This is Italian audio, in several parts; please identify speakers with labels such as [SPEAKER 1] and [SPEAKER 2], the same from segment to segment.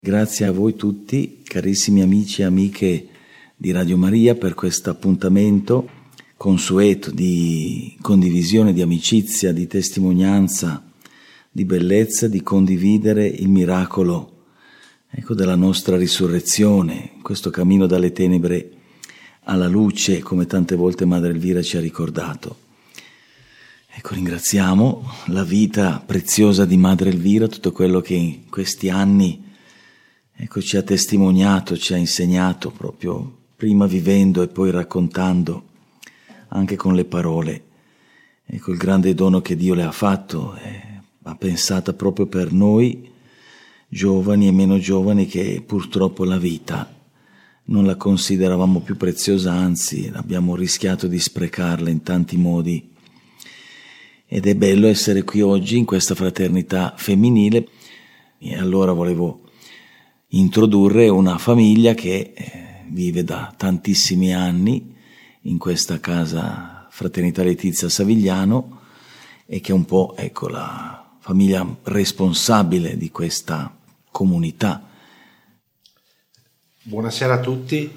[SPEAKER 1] Grazie a voi tutti, carissimi amici e amiche di Radio Maria, per questo appuntamento consueto di condivisione, di amicizia, di testimonianza, di bellezza, di condividere il miracolo, della nostra risurrezione, questo cammino dalle tenebre alla luce, come tante volte Madre Elvira ci ha ricordato. Ringraziamo la vita preziosa di Madre Elvira, tutto quello che in questi anni ci ha testimoniato, ci ha insegnato, proprio prima vivendo e poi raccontando, anche con le parole. Il grande dono che Dio le ha fatto, ha pensato proprio per noi, giovani e meno giovani, che purtroppo la vita non la consideravamo più preziosa, anzi abbiamo rischiato di sprecarla in tanti modi. Ed è bello essere qui oggi in questa fraternità femminile. E allora volevo introdurre una famiglia che vive da tantissimi anni in questa casa Fraternità Letizia Savigliano e che è un po' la famiglia responsabile di questa comunità.
[SPEAKER 2] Buonasera a tutti,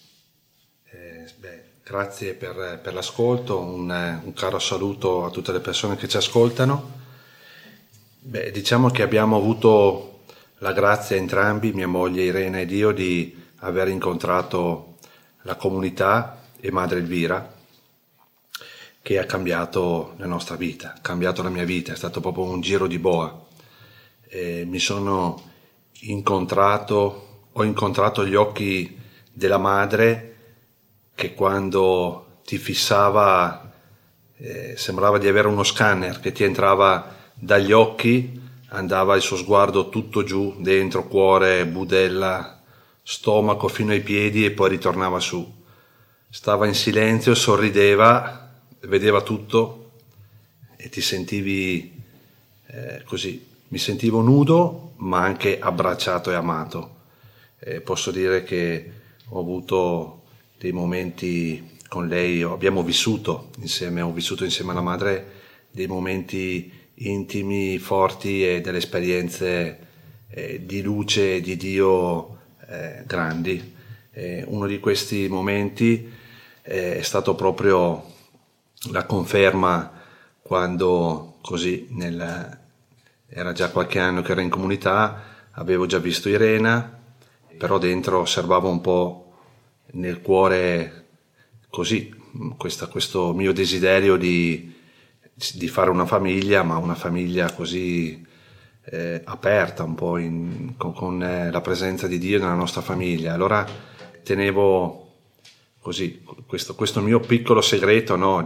[SPEAKER 2] grazie per l'ascolto, un caro saluto a tutte le persone che ci ascoltano. Diciamo che abbiamo avuto la grazia entrambi, mia moglie Irene ed io, di aver incontrato la comunità e Madre Elvira, che ha cambiato la nostra vita, ha cambiato la mia vita, è stato proprio un giro di boa. Ho incontrato gli occhi della madre che quando ti fissava sembrava di avere uno scanner che ti entrava dagli occhi, andava il suo sguardo tutto giù, dentro cuore, budella, stomaco fino ai piedi e poi ritornava su. Stava in silenzio, sorrideva, vedeva tutto e ti sentivi così. Mi sentivo nudo ma anche abbracciato e amato. Posso dire che ho avuto dei momenti con lei, ho vissuto insieme alla madre dei momenti intimi, forti e delle esperienze di luce e di Dio grandi. Uno di questi momenti è stato proprio la conferma quando era già qualche anno che ero in comunità, avevo già visto Irena, però dentro osservavo un po' nel cuore questo mio desiderio di fare una famiglia, ma una famiglia così aperta, un po' con la presenza di Dio nella nostra famiglia. Allora tenevo così questo mio piccolo segreto, no?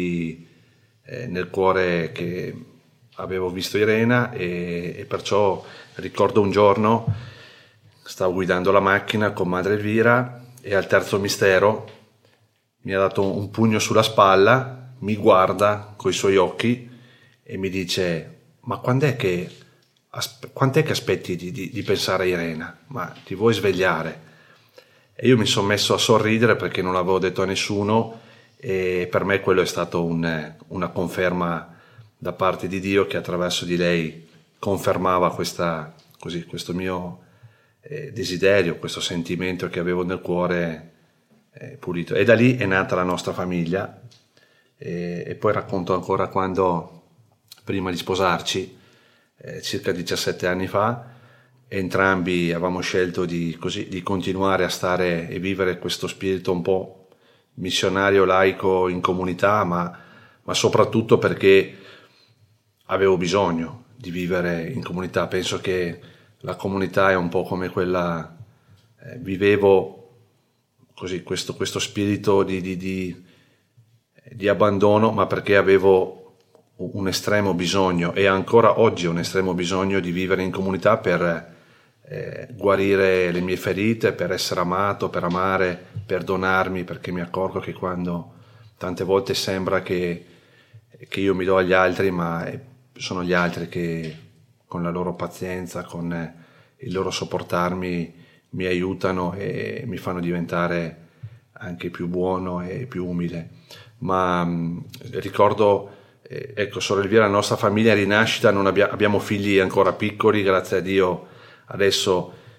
[SPEAKER 2] Nel cuore, che avevo visto Irena, e perciò ricordo un giorno stavo guidando la macchina con Madre Elvira e al terzo mistero mi ha dato un pugno sulla spalla, mi guarda coi suoi occhi e mi dice: ma quant'è che aspetti di pensare a Irena? Ma ti vuoi svegliare? E io mi sono messo a sorridere perché non l'avevo detto a nessuno, e per me quello è stato una conferma da parte di Dio, che attraverso di lei confermava questo mio desiderio, questo sentimento che avevo nel cuore pulito. E da lì è nata la nostra famiglia. E poi racconto ancora quando, prima di sposarci, circa 17 anni fa, entrambi avevamo scelto di continuare a stare e vivere questo spirito un po' missionario, laico in comunità, ma soprattutto perché avevo bisogno di vivere in comunità. Penso che la comunità è un po' come quella, vivevo così questo spirito di abbandono, ma perché avevo un estremo bisogno, e ancora oggi un estremo bisogno, di vivere in comunità per guarire le mie ferite, per essere amato, per amare, per donarmi, perché mi accorgo che quando tante volte sembra che io mi do agli altri, ma sono gli altri che con la loro pazienza, con il loro sopportarmi, mi aiutano e mi fanno diventare anche più buono e più umile. Ma ricordo, Sorella Elvira, la nostra famiglia rinascita, non abbiamo figli ancora piccoli, grazie a Dio adesso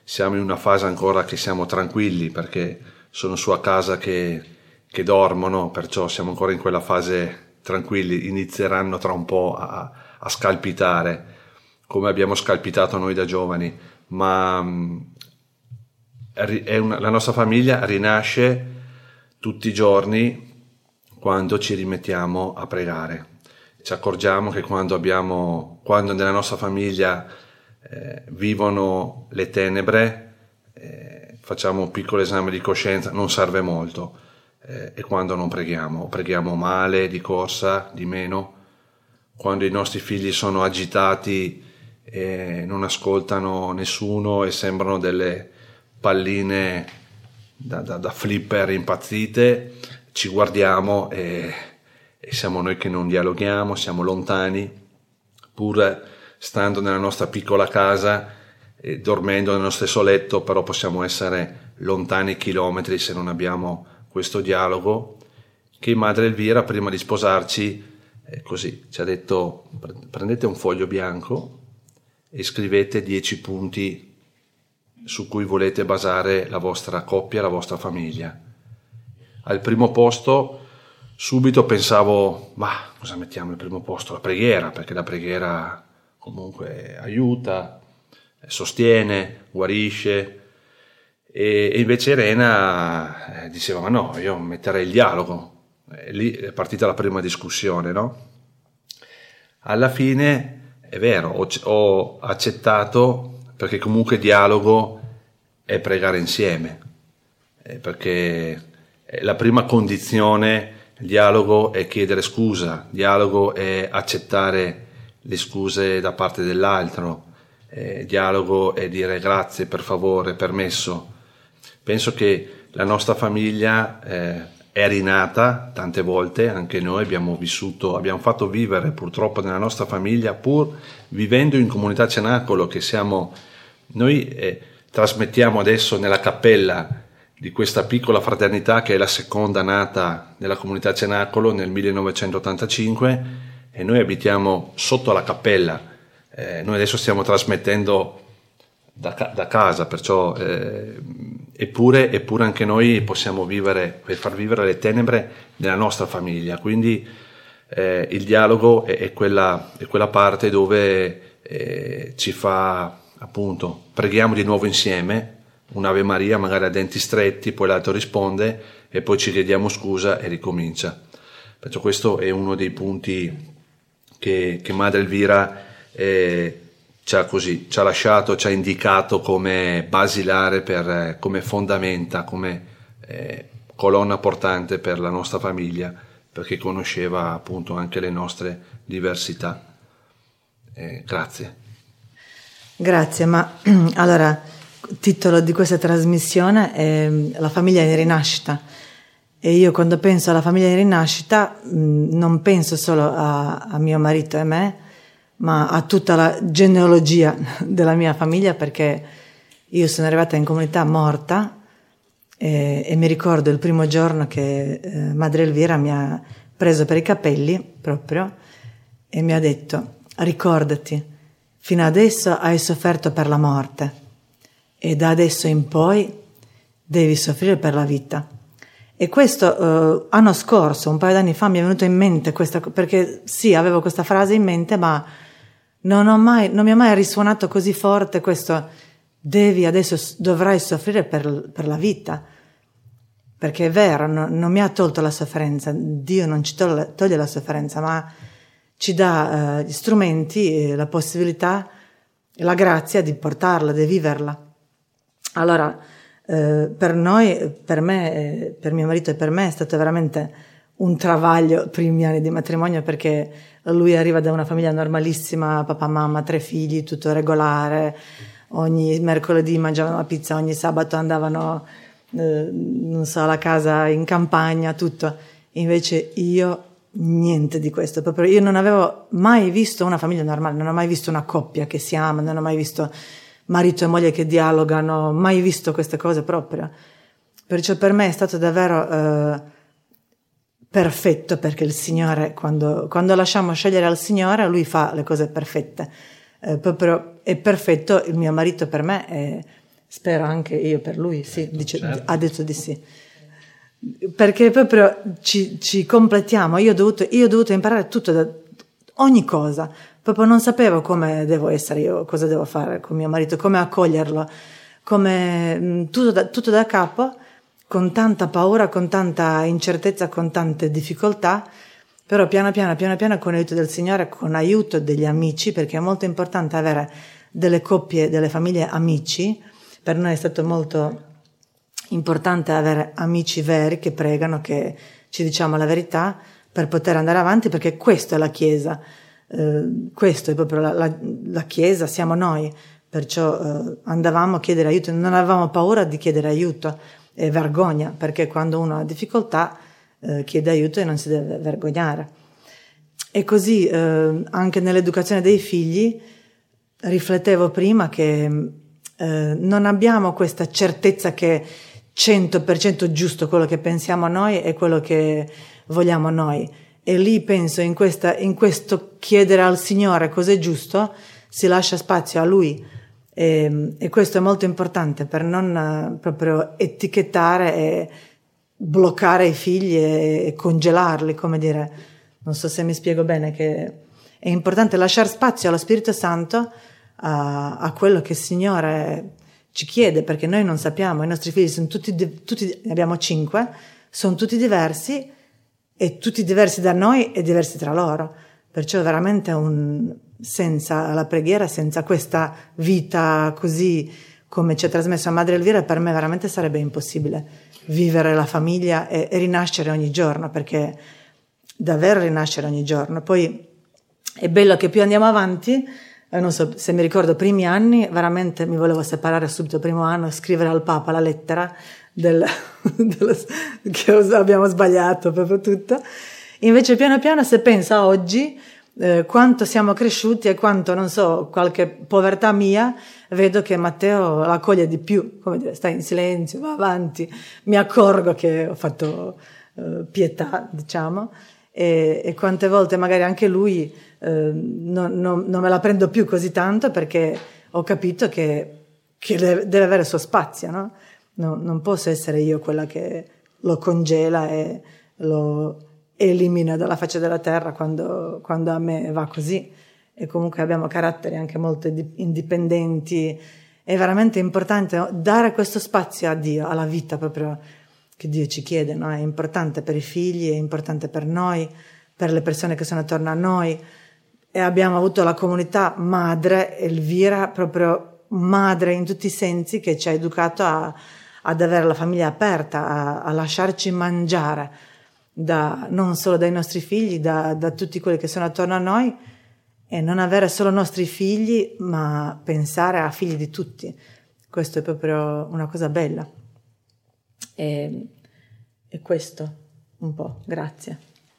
[SPEAKER 2] siamo in una fase ancora che siamo tranquilli perché sono su a casa che dormono, perciò siamo ancora in quella fase tranquilli. Inizieranno tra un po' a scalpitare come abbiamo scalpitato noi da giovani, ma la nostra famiglia rinasce tutti i giorni quando ci rimettiamo a pregare. Ci accorgiamo che quando nella nostra famiglia vivono le tenebre, facciamo un piccolo esame di coscienza, non serve molto, e quando non preghiamo male, di corsa, di meno, quando i nostri figli sono agitati e non ascoltano nessuno e sembrano delle palline da flipper impazzite, ci guardiamo e siamo noi che non dialoghiamo, siamo lontani, pur stando nella nostra piccola casa e dormendo nello stesso letto, però possiamo essere lontani chilometri se non abbiamo questo dialogo che Madre Elvira, prima di sposarci, così ci ha detto: prendete un foglio bianco e scrivete 10 punti su cui volete basare la vostra coppia, la vostra famiglia. Al primo posto subito pensavo: ma cosa mettiamo al primo posto? La preghiera, perché la preghiera comunque aiuta, sostiene, guarisce. E invece Irena diceva: ma no, io metterei il dialogo. E lì è partita la prima discussione, no? Alla fine è vero, ho accettato, perché comunque dialogo è pregare insieme, perché la prima condizione, il dialogo, è chiedere scusa, il dialogo è accettare le scuse da parte dell'altro, il dialogo è dire grazie, per favore, permesso. Penso che la nostra famiglia è rinata tante volte, anche noi abbiamo fatto vivere purtroppo nella nostra famiglia, pur vivendo in comunità Cenacolo, che siamo noi, trasmettiamo adesso nella cappella di questa piccola fraternità che è la seconda nata nella comunità Cenacolo nel 1985, e noi abitiamo sotto la cappella. Noi adesso stiamo trasmettendo da casa, perciò eppure anche noi possiamo vivere per far vivere le tenebre nella nostra famiglia. Quindi il dialogo è quella parte dove ci fa, appunto, preghiamo di nuovo insieme un'Ave Maria magari a denti stretti, poi l'altro risponde e poi ci chiediamo scusa e ricomincia. Perciò questo è uno dei punti che Madre Elvira ci ha lasciato, ci ha indicato come basilare, come fondamenta, come colonna portante per la nostra famiglia, perché conosceva appunto anche le nostre diversità.
[SPEAKER 3] Grazie, ma allora il titolo di questa trasmissione è La famiglia in rinascita, e io quando penso alla famiglia in rinascita non penso solo a mio marito e me, ma a tutta la genealogia della mia famiglia, perché io sono arrivata in comunità morta e mi ricordo il primo giorno che Madre Elvira mi ha preso per i capelli proprio e mi ha detto: ricordati, fino adesso hai sofferto per la morte e da adesso in poi devi soffrire per la vita. E questo l'anno scorso, un paio d'anni fa, mi è venuto in mente questa, perché sì, avevo questa frase in mente, ma non mi ha mai risuonato così forte questo: dovrai soffrire per la vita, perché è vero, non mi ha tolto la sofferenza, Dio non ci toglie la sofferenza, ma ci dà gli strumenti, la possibilità, la grazia di portarla, di viverla. Allora per noi, per me, per mio marito e per me è stato veramente un travaglio i primi anni di matrimonio, perché lui arriva da una famiglia normalissima, papà, mamma, 3 figli, tutto regolare, ogni mercoledì mangiavano la pizza, ogni sabato andavano non so, alla casa in campagna, tutto. Invece io niente di questo, proprio io non avevo mai visto una famiglia normale, non ho mai visto una coppia che si ama, non ho mai visto marito e moglie che dialogano, mai visto queste cose proprio. Perciò per me è stato davvero perfetto, perché il Signore, quando lasciamo scegliere al Signore, Lui fa le cose perfette. Proprio è perfetto. Il mio marito per me spero anche io per lui, sì,
[SPEAKER 2] certo.
[SPEAKER 3] Ha detto di sì. Perché proprio ci completiamo. Io ho dovuto imparare tutto, ogni cosa. Proprio non sapevo come devo essere io, cosa devo fare con mio marito, come accoglierlo, come tutto da capo, con tanta paura, con tanta incertezza, con tante difficoltà. Però piano piano, con l'aiuto del Signore, con l'aiuto degli amici, perché è molto importante avere delle coppie, delle famiglie amici. Per noi è stato molto importante avere amici veri che pregano, che ci diciamo la verità per poter andare avanti, perché questa è la Chiesa, questo è proprio la Chiesa, siamo noi, perciò andavamo a chiedere aiuto, non avevamo paura di chiedere aiuto e vergogna, perché quando uno ha difficoltà chiede aiuto e non si deve vergognare. E così anche nell'educazione dei figli riflettevo prima che non abbiamo questa certezza che 100% giusto quello che pensiamo noi e quello che vogliamo noi, e lì penso in questo chiedere al Signore cos'è giusto si lascia spazio a Lui, e questo è molto importante per non proprio etichettare e bloccare i figli e congelarli, come dire, non so se mi spiego bene, che è importante lasciare spazio allo Spirito Santo, a quello che il Signore ci chiede, perché noi non sappiamo, i nostri figli sono tutti ne abbiamo 5, sono tutti diversi e tutti diversi da noi e diversi tra loro, perciò veramente senza la preghiera, senza questa vita così come ci ha trasmesso Madre Elvira, per me veramente sarebbe impossibile vivere la famiglia e rinascere ogni giorno, perché davvero rinascere ogni giorno. Poi è bello che più andiamo avanti, non so se mi ricordo, primi anni veramente mi volevo separare subito, primo anno, scrivere al Papa la lettera che abbiamo sbagliato proprio tutto. Invece piano piano, se penso a oggi, quanto siamo cresciuti e quanto, non so, qualche povertà mia, vedo che Matteo la accoglie di più, come dire, stai in silenzio, va avanti, mi accorgo che ho fatto pietà, diciamo, e quante volte magari anche lui non me la prendo più così tanto, perché ho capito che deve avere il suo spazio, no? Non posso essere io quella che lo congela e lo elimina dalla faccia della terra quando a me va così. E comunque abbiamo caratteri anche molto indipendenti. È veramente importante dare questo spazio a Dio, alla vita proprio che Dio ci chiede, no? È importante per i figli, è importante per noi, per le persone che sono attorno a noi. E abbiamo avuto la comunità madre, Elvira, proprio madre in tutti i sensi, che ci ha educato ad avere la famiglia aperta, a lasciarci mangiare, non solo dai nostri figli, da tutti quelli che sono attorno a noi, e non avere solo nostri figli, ma pensare a figli di tutti. Questo è proprio una cosa bella. E questo un po', grazie.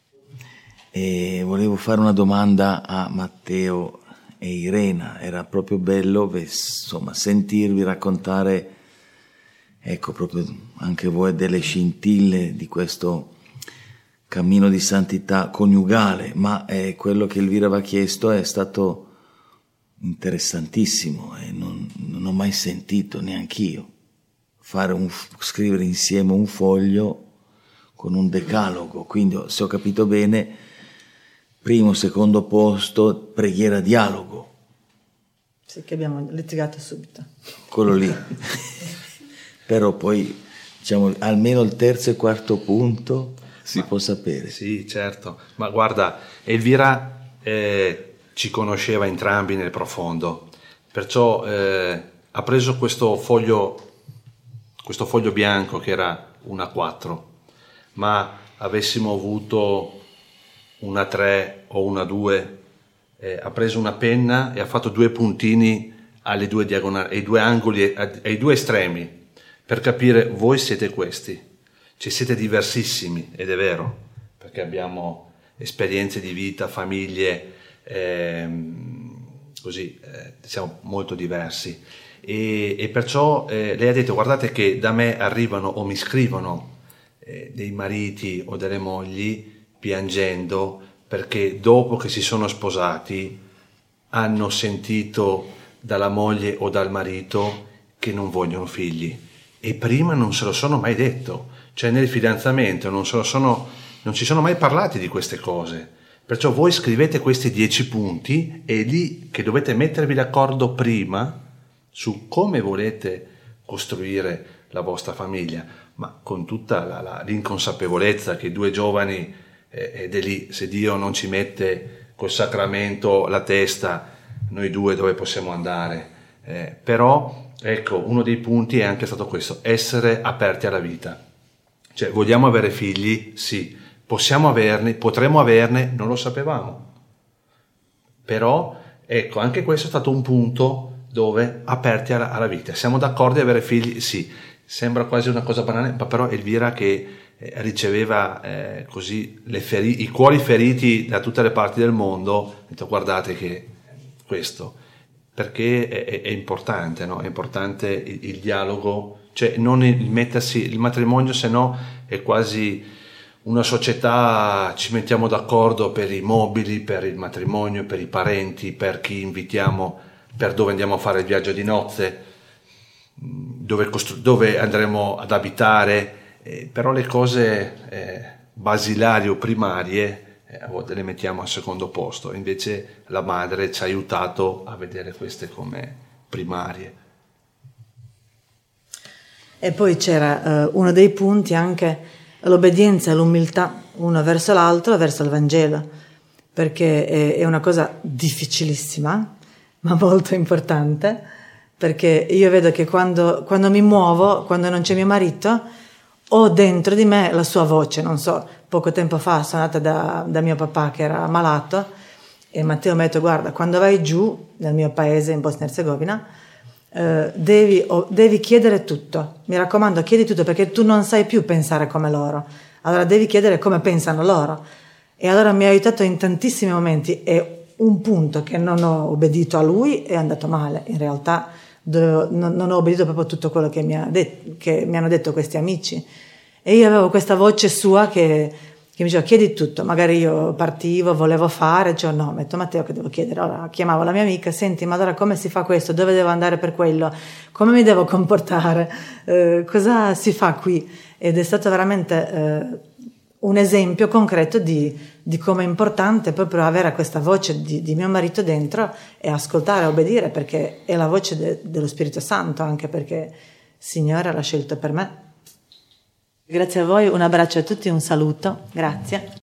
[SPEAKER 1] E volevo fare una domanda a Matteo e Irena. Era proprio bello, insomma, sentirvi raccontare, ecco, proprio anche voi, delle scintille di questo cammino di santità coniugale, ma quello che Elvira aveva chiesto è stato interessantissimo e non ho mai sentito neanch'io scrivere insieme un foglio con un decalogo. Quindi, se ho capito bene, primo, secondo posto, preghiera, dialogo.
[SPEAKER 3] Sì, che abbiamo litigato subito.
[SPEAKER 1] Quello lì. Però poi, diciamo, almeno il terzo e quarto punto si può sapere.
[SPEAKER 2] Sì, certo. Ma guarda, Elvira ci conosceva entrambi nel profondo, perciò ha preso questo foglio bianco che era una 4, ma avessimo avuto una 3 o una 2, ha preso una penna e ha fatto 2 puntini alle 2 diagonali, ai 2 angoli, ai 2 estremi, per capire: voi siete questi, cioè siete diversissimi, ed è vero, perché abbiamo esperienze di vita, famiglie, così, siamo molto diversi. E perciò lei ha detto: guardate che da me arrivano o mi scrivono dei mariti o delle mogli piangendo perché dopo che si sono sposati hanno sentito dalla moglie o dal marito che non vogliono figli e prima non se lo sono mai detto, cioè nel fidanzamento non ci sono mai parlati di queste cose. Perciò voi scrivete questi 10 punti e lì che dovete mettervi d'accordo prima su come volete costruire la vostra famiglia, ma con tutta l'inconsapevolezza che 2 giovani ed è lì, se Dio non ci mette col sacramento la testa, noi 2 dove possiamo andare? Però ecco, uno dei punti è anche stato questo: essere aperti alla vita. Cioè, vogliamo avere figli? Sì. Possiamo averne, potremmo averne, non lo sapevamo. Però ecco, anche questo è stato un punto dove aperti alla vita. Siamo d'accordo di avere figli? Sì. Sembra quasi una cosa banale, ma però Elvira che riceveva così i cuori feriti da tutte le parti del mondo, ha detto: guardate che questo, perché è importante, no? È importante il dialogo, cioè non il matrimonio, se no è quasi una società, ci mettiamo d'accordo per i mobili, per il matrimonio, per i parenti, per chi invitiamo, per dove andiamo a fare il viaggio di nozze, dove andremo ad abitare, però le cose basilari o primarie a volte le mettiamo al secondo posto, invece la madre ci ha aiutato a vedere queste come primarie.
[SPEAKER 3] E poi c'era uno dei punti anche l'obbedienza e l'umiltà uno verso l'altro, verso il Vangelo, perché è una cosa difficilissima ma molto importante, perché io vedo che quando mi muovo, quando non c'è mio marito, ho dentro di me la sua voce. Non so, poco tempo fa sono andata da mio papà che era malato e Matteo mi ha detto: guarda, quando vai giù nel mio paese in Bosnia e Herzegovina devi chiedere tutto, mi raccomando, chiedi tutto, perché tu non sai più pensare come loro, allora devi chiedere come pensano loro. E allora mi ha aiutato in tantissimi momenti, e un punto che non ho obbedito a lui è andato male, in realtà non ho obbedito proprio a tutto quello che mi hanno detto questi amici, e io avevo questa voce sua che mi diceva: chiedi tutto. Magari io partivo, volevo fare, cioè no, metto Matteo che devo chiedere. Allora chiamavo la mia amica: senti, ma allora come si fa questo? Dove devo andare per quello? Come mi devo comportare? Cosa si fa qui? Ed è stato veramente un esempio concreto di come è importante proprio avere questa voce di mio marito dentro e ascoltare, obbedire, perché è la voce dello Spirito Santo, anche perché il Signore l'ha scelto per me. Grazie a voi, un abbraccio a tutti, un saluto, grazie.